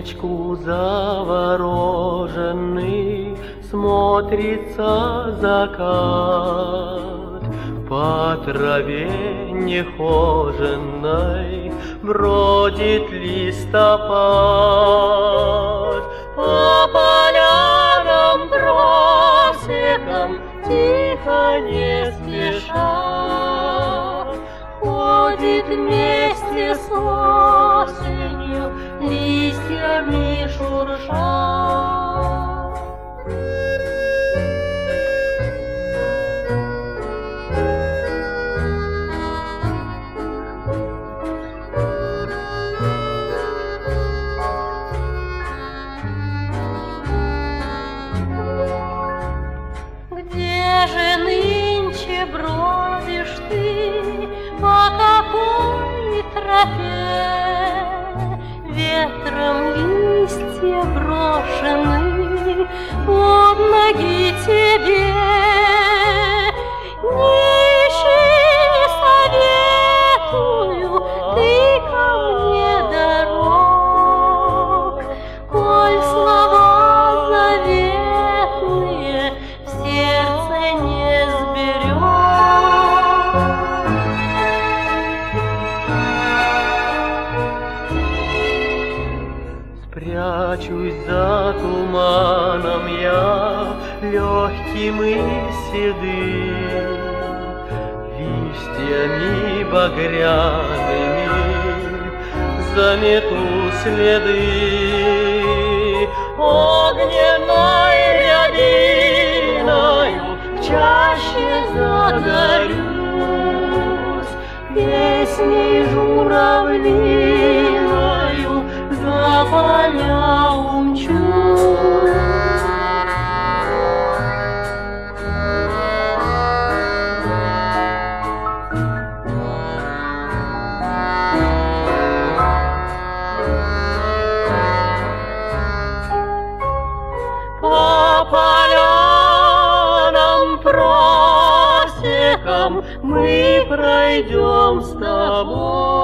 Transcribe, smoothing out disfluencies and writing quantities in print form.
окошечку завороженный смотрится закат. По траве нехоженной бродит листопад. По полянам просекам тихо не спеша ходит вместе с осенью листьями шурша. Где же нынче бродишь ты, по какой тропе? Ветром листья брошены под ноги тебе. Не ищи, советую, ты ко мне дорог, коль слова заветные в сердце не сберег. Спрячусь за туманом я, легким и седым, листьями багряными замету следы. Огненной рябиною в чаще загорюсь, песней журавлиною за поля умчусь. По полянам просекам мы пройдем с тобой.